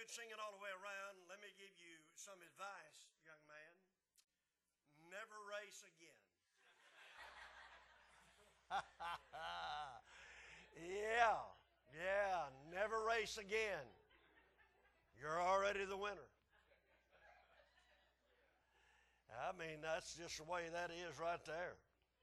good singing all the way around. Let me give you some advice, young man. Never race again. Yeah, never race again. You're already the winner. I mean, that's just the way that is right there.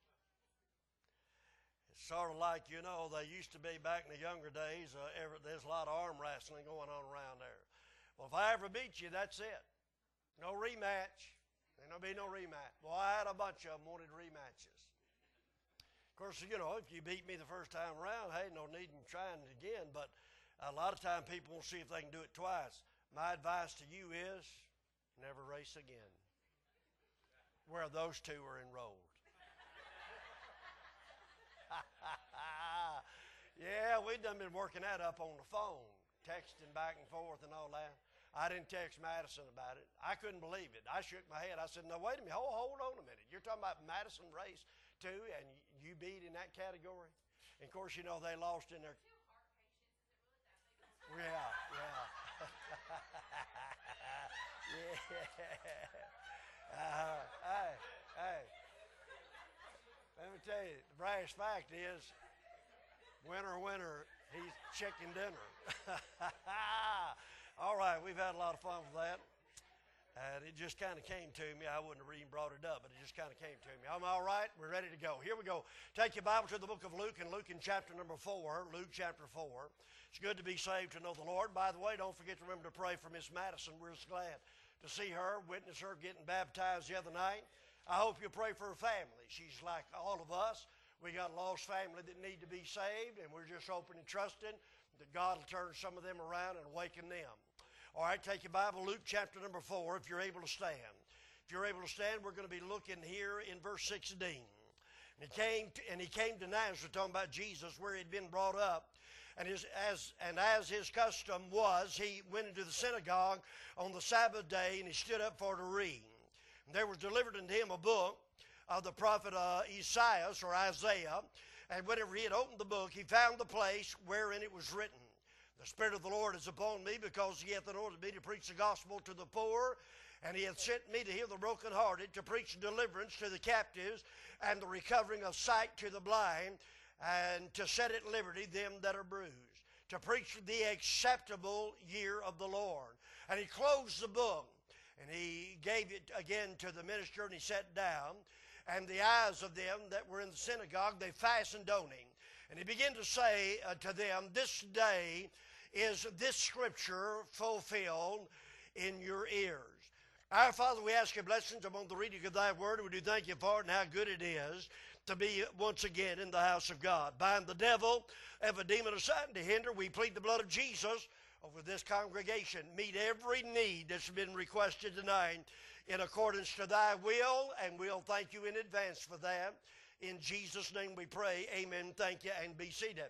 It's sort of like, they used to be back in the younger days, there's a lot of arm wrestling going on around there. Well, if I ever beat you, that's it. No rematch. There'll be no rematch. Well, I had a bunch of them wanted rematches. Of course, if you beat me the first time around, hey, no need in trying it again. But a lot of time people will see if they can do it twice. My advice to you is never race again. Where those two are enrolled. Yeah, we've done been working that up on the phone, texting back and forth and all that. I didn't text Madison about it. I couldn't believe it. I shook my head. I said, no, wait a minute. Hold on a minute. You're talking about Madison race too, and you beat in that category? And of course, they lost in their... Yeah. Hey. Let me tell you, the brass fact is, winner, he's chicken dinner. All right, we've had a lot of fun with that. And it just kind of came to me. I wouldn't have even brought it up, but it just kind of came to me. I'm all right. We're ready to go. Here we go. Take your Bible to the book of Luke, and Luke in chapter number 4. Luke chapter 4. It's good to be saved, to know the Lord. By the way, don't forget to remember to pray for Miss Madison. We're just glad to see her, witness her getting baptized the other night. I hope you'll pray for her family. She's like all of us. We got a lost family that need to be saved, and we're just hoping and trusting that God will turn some of them around and awaken them. All right, take your Bible, Luke chapter number 4, if you're able to stand. If you're able to stand, we're going to be looking here in verse 16. And he came to Nazareth, talking about Jesus, where he had been brought up. And as his custom was, he went into the synagogue on the Sabbath day, and he stood up for to read. And there was delivered unto him a book of the prophet Isaiah. And whenever he had opened the book, he found the place wherein it was written, the Spirit of the Lord is upon me, because he hath anointed me to preach the gospel to the poor, and he hath sent me to heal the brokenhearted, to preach deliverance to the captives, and the recovering of sight to the blind, and to set at liberty them that are bruised, to preach the acceptable year of the Lord. And he closed the book, and he gave it again to the minister, and he sat down, and the eyes of them that were in the synagogue, they fastened on him. And he began to say to them, this day is this scripture fulfilled in your ears. Our Father, we ask your blessings upon the reading of thy word. We do thank you for it and how good it is to be once again in the house of God. Bind the devil, every demon assigned to hinder. We plead the blood of Jesus over this congregation. Meet every need that's been requested tonight in accordance to thy will, and we'll thank you in advance for that. In Jesus' name we pray. Amen. Thank you, and be seated.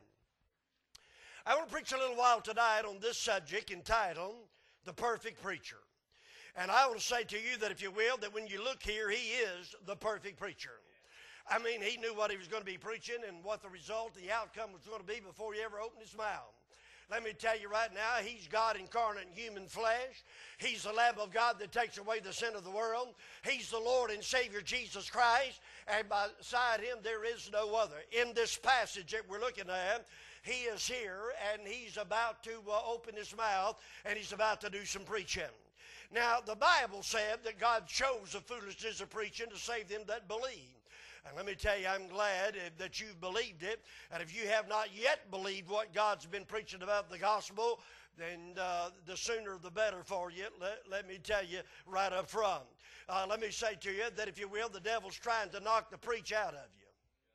I want to preach a little while tonight on this subject entitled, The Perfect Preacher. And I want to say to you that, if you will, that when you look here, he is the perfect preacher. I mean, he knew what he was going to be preaching and what the result, the outcome was going to be before he ever opened his mouth. Let me tell you right now, he's God incarnate in human flesh. He's the Lamb of God that takes away the sin of the world. He's the Lord and Savior Jesus Christ. And beside him, there is no other. In this passage that we're looking at, he is here, and he's about to open his mouth, and he's about to do some preaching. Now, the Bible said that God chose the foolishness of preaching to save them that believe. And let me tell you, I'm glad that you've believed it. And if you have not yet believed what God's been preaching about the gospel, then the sooner the better for you. Let me tell you right up front. Let me say to you that, if you will, the devil's trying to knock the preach out of you.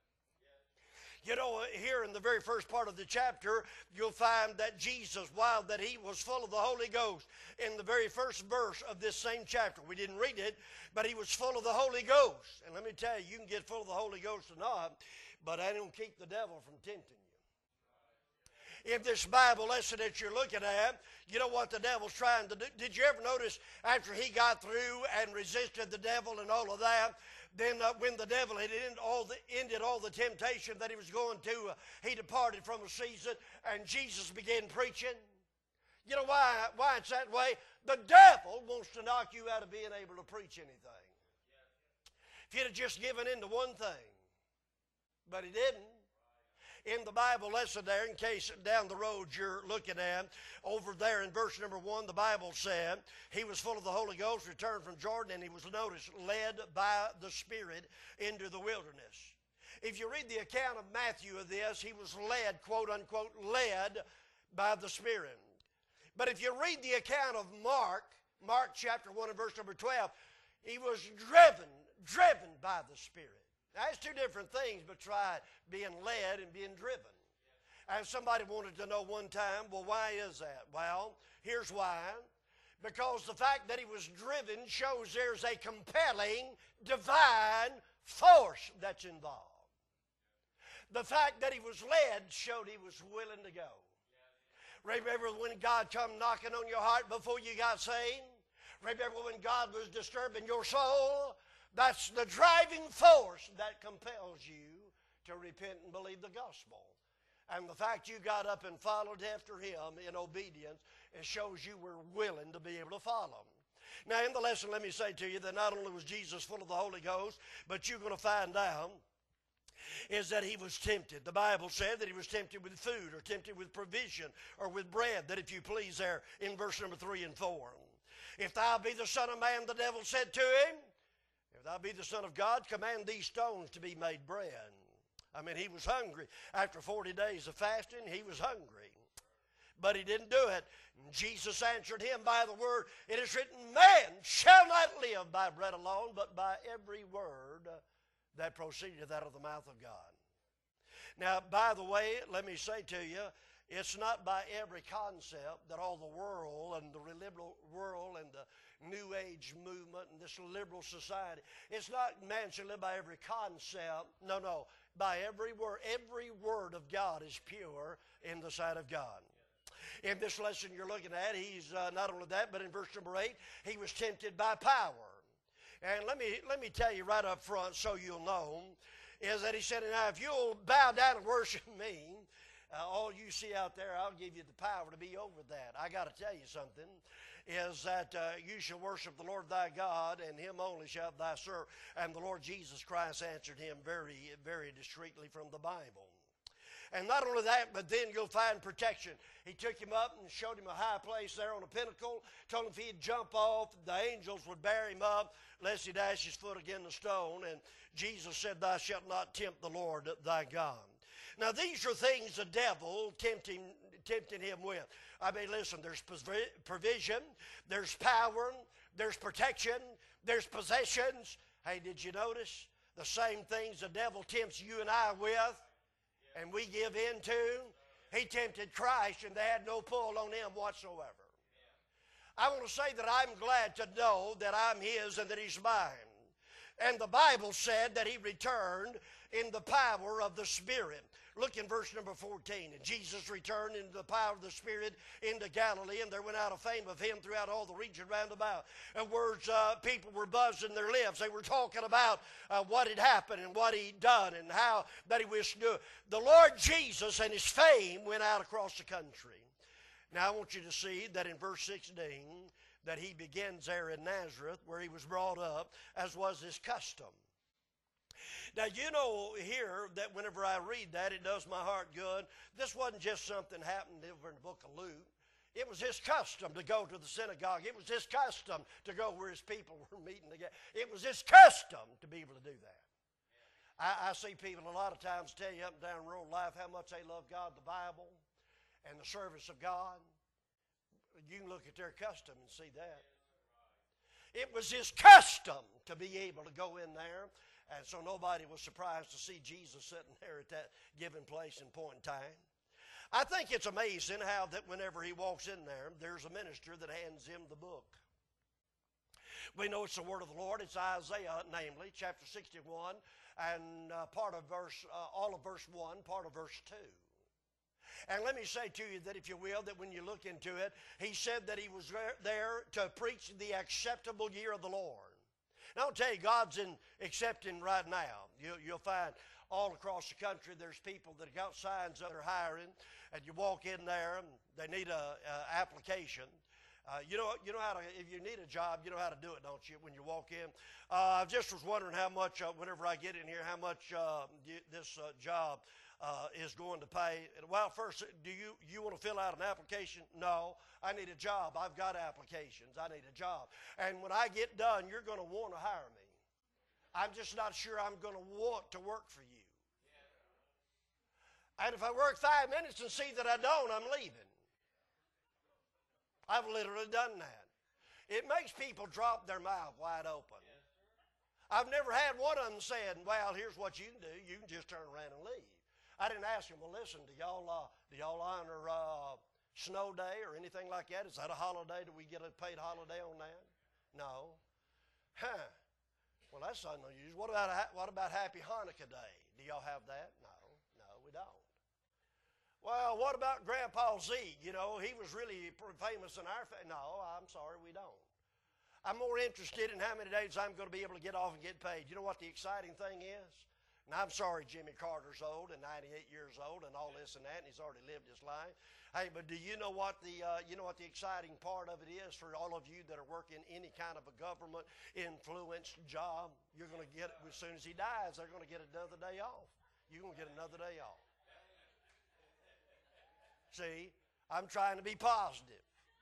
You know, here in the very first part of the chapter, you'll find that Jesus, while that he was full of the Holy Ghost, in the very first verse of this same chapter, we didn't read it, but he was full of the Holy Ghost. And let me tell you, you can get full of the Holy Ghost or not, but that don't keep the devil from tempting you. In this Bible lesson that you're looking at, you know what the devil's trying to do? Did you ever notice after he got through and resisted the devil and all of that, then when the devil had ended all the temptation that he was going to, he departed from the season, and Jesus began preaching. You know why it's that way? The devil wants to knock you out of being able to preach anything. If he'd have just given in to one thing, but he didn't. In the Bible lesson there, in case down the road you're looking at, over there in verse number 1, the Bible said, he was full of the Holy Ghost, returned from Jordan, and he was, noticed, led by the Spirit into the wilderness. If you read the account of Matthew of this, he was led, quote unquote, led by the Spirit. But if you read the account of Mark chapter 1 and verse number 12, he was driven by the Spirit. Now, that's two different things, but try being led and being driven. And somebody wanted to know one time, well, why is that? Well, here's why. Because the fact that he was driven shows there's a compelling divine force that's involved. The fact that he was led showed he was willing to go. Remember when God come knocking on your heart before you got saved? Remember when God was disturbing your soul? That's the driving force that compels you to repent and believe the gospel. And the fact you got up and followed after him in obedience, it shows you were willing to be able to follow him. Now in the lesson, let me say to you that not only was Jesus full of the Holy Ghost, but you're going to find out is that he was tempted. The Bible said that he was tempted with food or tempted with provision or with bread, that if you please there in verse number 3 and 4. If thou be the Son of Man, the devil said to him, if thou be the Son of God, command these stones to be made bread. I mean, he was hungry. After 40 days of fasting, he was hungry. But he didn't do it. And Jesus answered him by the word, it is written, man shall not live by bread alone, but by every word that proceedeth out of the mouth of God. Now, by the way, let me say to you, it's not by every concept that all the world and the liberal world and the New Age movement and this liberal society, it's not man should live by every concept. No, by every word. Every word of God is pure in the sight of God. In this lesson you're looking at, he's not only that, but in verse number 8, he was tempted by power. And let me tell you right up front so you'll know, is that he said, now if you'll bow down and worship me, all you see out there, I'll give you the power to be over that. I got to tell you something, is that you shall worship the Lord thy God, and him only shalt thou serve. And the Lord Jesus Christ answered him very, very discreetly from the Bible. And not only that, but then you'll find protection. He took him up and showed him a high place there on a pinnacle, told him if he'd jump off, the angels would bear him up, lest he dash his foot against the stone. And Jesus said, thou shalt not tempt the Lord thy God. Now these are things the devil tempting him with. I mean, listen, there's provision, there's power, there's protection, there's possessions. Hey, did you notice the same things the devil tempts you and I with, and we give in to? He tempted Christ, and they had no pull on him whatsoever. I want to say that I'm glad to know that I'm his and that he's mine. And the Bible said that he returned in the power of the Spirit. Look in verse number 14. And Jesus returned in the power of the Spirit into Galilee, and there went out a fame of him throughout all the region round about. And words, people were buzzing their lips. They were talking about what had happened and what he'd done and how that he wished to do it. The Lord Jesus and his fame went out across the country. Now I want you to see that in verse 16, that he begins there in Nazareth, where he was brought up, as was his custom. Now, you know here that whenever I read that, it does my heart good. This wasn't just something happened over in the book of Luke. It was his custom to go to the synagogue. It was his custom to go where his people were meeting together. It was his custom to be able to do that. I see people a lot of times tell you up and down the road life how much they love God, the Bible, and the service of God. You can look at their custom and see that. It was his custom to be able to go in there. And so nobody was surprised to see Jesus sitting there at that given place and point in time. I think it's amazing how that whenever he walks in there, there's a minister that hands him the book. We know it's the word of the Lord. It's Isaiah, namely, chapter 61, and all of verse 1, part of verse 2. And let me say to you that if you will, that when you look into it, he said that he was there to preach the acceptable year of the Lord. Now, I'll tell you, God's accepting right now. You'll find all across the country there's people that have got signs that are hiring, and you walk in there, and They need a application. You know how to, if you need a job, you know how to do it, don't you, when you walk in? I just was wondering how much, whenever I get in here, how much this job is going to pay. Well, first, do you want to fill out an application? No, I need a job. I've got applications. I need a job. And when I get done, you're going to want to hire me. I'm just not sure I'm going to want to work for you. And if I work 5 minutes and see that I don't, I'm leaving. I've literally done that. It makes people drop their mouth wide open. I've never had one of them saying, well, here's what you can do. You can just turn around and leave. I didn't ask them, well, listen, do y'all honor snow day or anything like that? Is that a holiday? Do we get a paid holiday on that? No. Huh. Well, that's unusual. What about Happy Hanukkah Day? Do y'all have that? No, we don't. Well, what about Grandpa Zeke? You know, he was really famous in our family. No, I'm sorry, we don't. I'm more interested in how many days I'm going to be able to get off and get paid. You know what the exciting thing is? And I'm sorry Jimmy Carter's old and 98 years old and all this and that, and he's already lived his life. Hey, but do you know what the exciting part of it is for all of you that are working any kind of a government influenced job? You're going to get it as soon as he dies. They're going to get another day off. You're going to get another day off. See, I'm trying to be positive.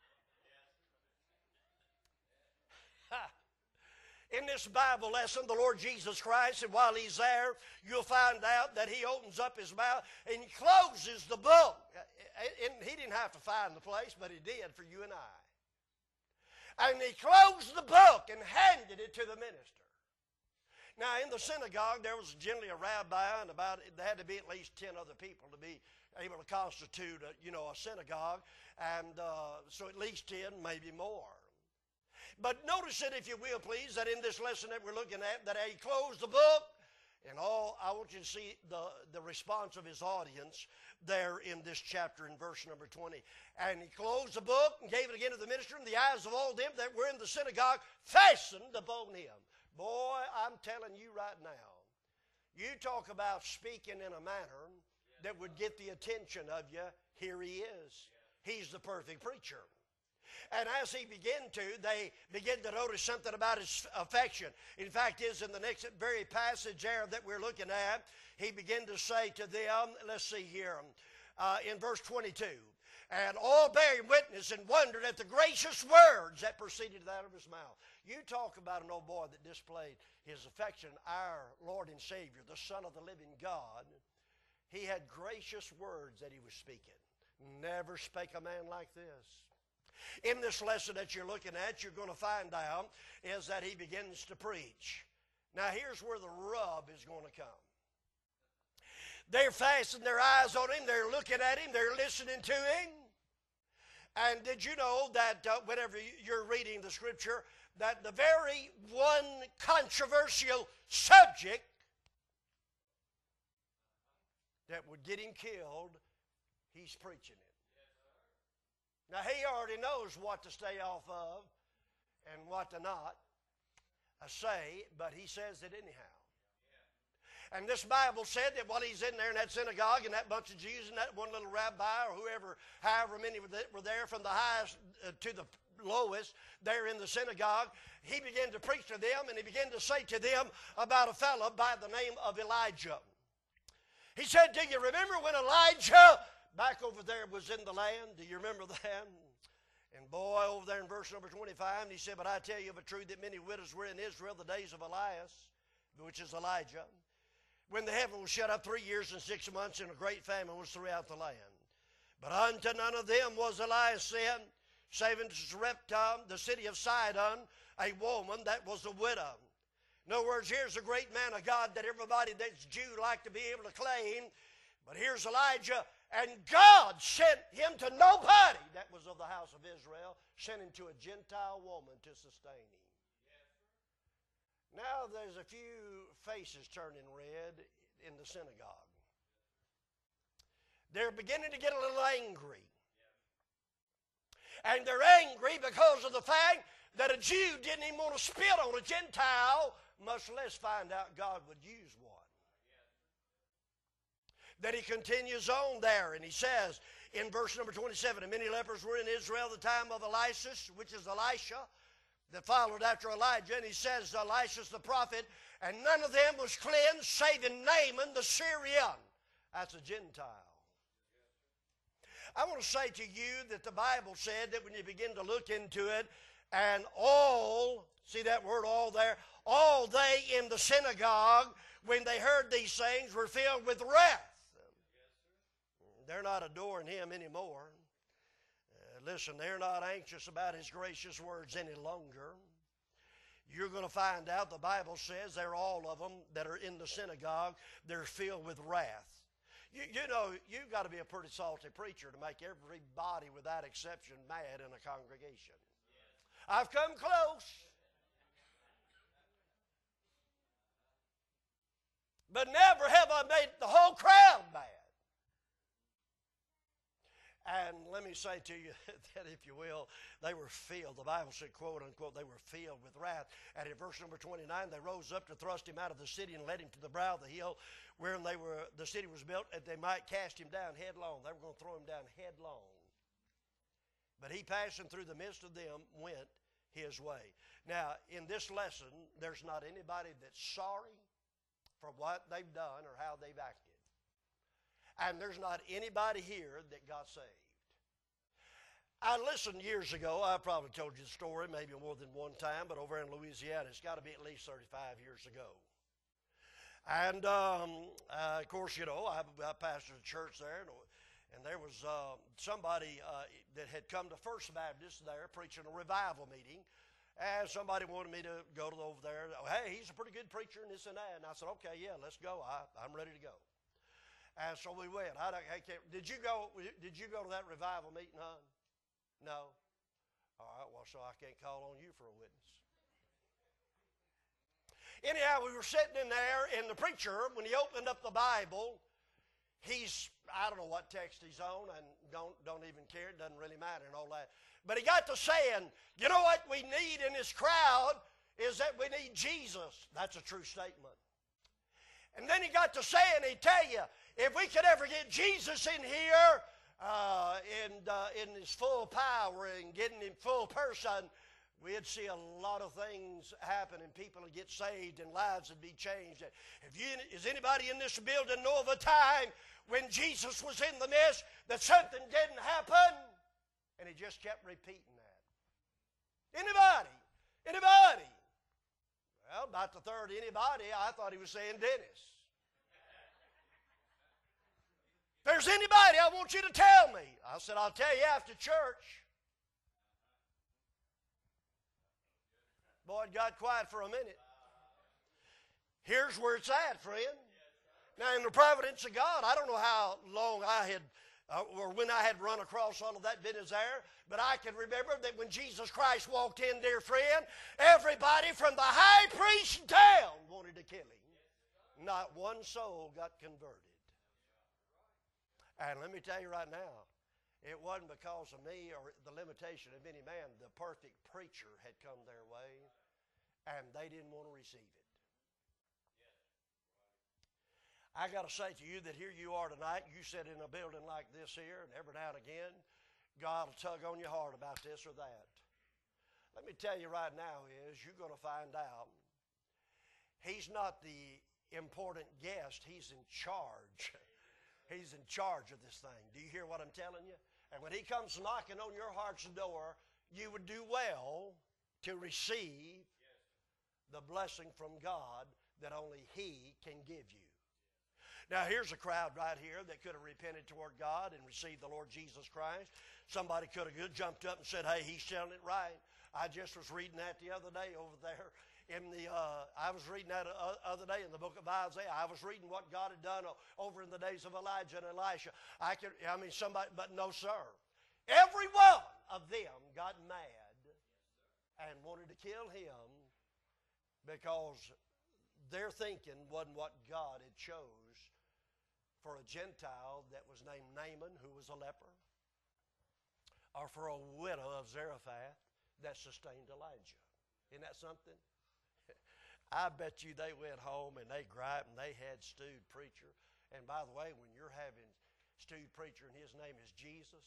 In this Bible lesson, the Lord Jesus Christ, and while he's there, you'll find out that he opens up his mouth and he closes the book. And he didn't have to find the place, but he did for you and I. And he closed the book and handed it to the minister. Now, in the synagogue, there was generally a rabbi, and there had to be at least 10 other people to be able to constitute a synagogue, and so at least 10, maybe more. But notice it, if you will, please, that in this lesson that we're looking at, that he closed the book, and I want you to see the response of his audience there in this chapter in verse number 20. And he closed the book and gave it again to the minister, and the eyes of all them that were in the synagogue fastened upon him. Boy, I'm telling you right now, you talk about speaking in a manner that would get the attention of you. Here he is. He's the perfect preacher. And as he they begin to notice something about his affection. In fact, is in the next very passage there that we're looking at, he began to say to them, let's see here, in verse 22, and all bearing witness and wondered at the gracious words that proceeded out of his mouth. You talk about an old boy that displayed his affection, our Lord and Savior, the Son of the living God. He had gracious words that he was speaking. Never spake a man like this. In this lesson that you're looking at, you're going to find out is that he begins to preach. Now here's where the rub is going to come. They're fastening their eyes on him. They're looking at him. They're listening to him. And did you know that whenever you're reading the scripture, that the very one controversial subject that would get him killed, he's preaching it. Now, he already knows what to stay off of and what to not say, but he says it anyhow. And this Bible said that while he's in there in that synagogue and that bunch of Jews and that one little rabbi or whoever, however many were there from the highest to the lowest there in the synagogue, he began to preach to them, and he began to say to them about a fellow by the name of Elijah. He said, do you remember when Elijah back over there was in the land? Do you remember that? And boy, over there in verse number 25, he said, but I tell you of a truth that many widows were in Israel the days of Elias, which is Elijah, when the heaven was shut up 3 years and 6 months, and a great famine was throughout the land. But unto none of them was Elias sent, save unto Sarepta, the city of Sidon, a woman that was a widow. In other words, here's a great man of God that everybody that's Jew like to be able to claim. But here's Elijah, and God sent him to nobody that was of the house of Israel, sent him to a Gentile woman to sustain him. Now there's a few faces turning red in the synagogue. They're beginning to get a little angry. And they're angry because of the fact that a Jew didn't even want to spit on a Gentile, much less find out God would use one. Then he continues on there and he says in verse number 27, and many lepers were in Israel at the time of Elisha, which is Elisha, that followed after Elijah. And he says, Elisha the prophet, and none of them was cleansed, saving Naaman the Syrian. That's a Gentile. I want to say to you that the Bible said that when you begin to look into it, and all, see that word all there, all they in the synagogue, when they heard these things, were filled with wrath. They're not adoring him anymore. Listen, they're not anxious about his gracious words any longer. You're going to find out, the Bible says, they're all of them that are in the synagogue, they're filled with wrath. You know, you've got to be a pretty salty preacher to make everybody without exception mad in a congregation. I've come close. But never have I made the whole crowd mad. And let me say to you that, if you will, they were filled. The Bible said, quote unquote, they were filled with wrath. And in verse number 29, they rose up to thrust him out of the city and led him to the brow of the hill wherein the city was built, that they might cast him down headlong. They were going to throw him down headlong. But he, passing through the midst of them, went his way. Now, in this lesson, there's not anybody that's sorry for what they've done or how they've acted. And there's not anybody here that got saved. I listened years ago, I probably told you the story maybe more than one time, but over in Louisiana, it's got to be at least 35 years ago. And, of course, you know, I pastored a church there, and there was somebody that had come to First Baptist there preaching a revival meeting. And somebody wanted me to go over there. Hey, he's a pretty good preacher and this and that. And I said, okay, yeah, let's go. I'm ready to go. And so we went. Did you go to that revival meeting, hon? No. All right, well, so I can't call on you for a witness. Anyhow, we were sitting in there, and the preacher, when he opened up the Bible, I don't know what text he's on, and don't even care. It doesn't really matter and all that. But he got to saying, you know what we need in this crowd is that we need Jesus. That's a true statement. And then he got to saying, he'd tell you, if we could ever get Jesus in here in his full power and getting him full person, we'd see a lot of things happen and people would get saved and lives would be changed. Does anybody in this building know of a time when Jesus was in the midst that something didn't happen? And he just kept repeating that. Anybody? Anybody? Well, about the third anybody, I thought he was saying Dennis. If there's anybody, I want you to tell me. I said, I'll tell you after church. Boy, it got quiet for a minute. Here's where it's at, friend. Now, in the providence of God, I don't know how long I had, or when I had run across all of that business there, but I can remember that when Jesus Christ walked in, dear friend, everybody from the high priest down wanted to kill him. Not one soul got converted. And let me tell you right now, it wasn't because of me or the limitation of any man. The perfect preacher had come their way, and they didn't want to receive it. I got to say to you that here you are tonight. You sit in a building like this here, and every now and again, God will tug on your heart about this or that. Let me tell you right now is you're going to find out he's not the important guest. He's in charge. He's in charge of this thing. Do you hear what I'm telling you? And when he comes knocking on your heart's door, you would do well to receive the blessing from God that only he can give you. Now, here's a crowd right here that could have repented toward God and received the Lord Jesus Christ. Somebody could have jumped up and said, hey, he's telling it right. I just was reading that the other day over there. I was reading that other day in the book of Isaiah. I was reading what God had done over in the days of Elijah and Elisha. But no, sir. Every one of them got mad and wanted to kill him because their thinking wasn't what God had chose for a Gentile that was named Naaman, who was a leper, or for a widow of Zarephath that sustained Elijah. Isn't that something? I bet you they went home and they griped and they had stewed preacher. And by the way, when you're having stewed preacher, and his name is Jesus,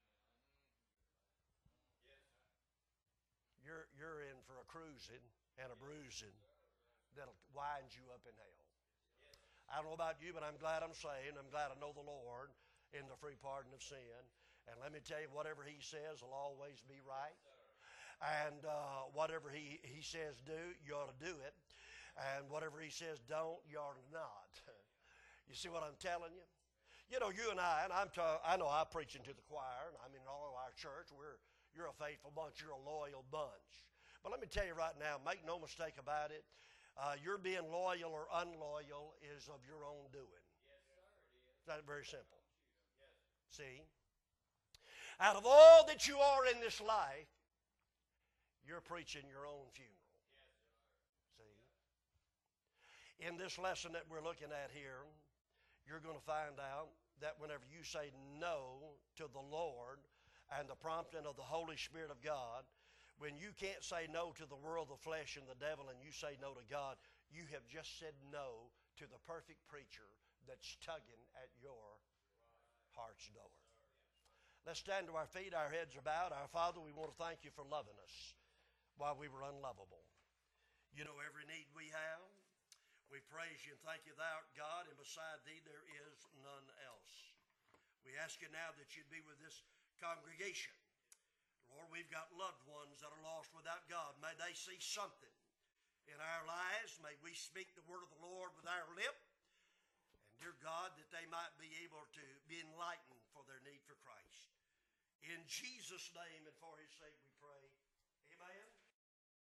you're in for a cruising and a bruising that'll wind you up in hell. I don't know about you, but I'm glad I'm saved. I'm glad I know the Lord in the free pardon of sin. And let me tell you, whatever he says will always be right. And whatever he says do, you ought to do it. And whatever he says don't, you ought to not. You see what I'm telling you? You know, you and I know I'm preaching to the choir, and I mean all of our church, you're a faithful bunch, you're a loyal bunch. But let me tell you right now, make no mistake about it, your being loyal or unloyal is of your own doing. It's not very simple. See? Out of all that you are in this life, you're preaching your own funeral. See? In this lesson that we're looking at here, you're going to find out that whenever you say no to the Lord and the prompting of the Holy Spirit of God, when you can't say no to the world, the flesh, and the devil, and you say no to God, you have just said no to the perfect preacher that's tugging at your heart's door. Let's stand to our feet, our heads are bowed. Our Father, we want to thank you for loving us while we were unlovable. You know every need we have. We praise you and thank you, thou art God, and beside thee there is none else. We ask you now that you'd be with this congregation. Lord, we've got loved ones that are lost without God. May they see something in our lives. May we speak the word of the Lord with our lip. And dear God, that they might be able to be enlightened for their need for Christ. In Jesus' name and for his sake we pray.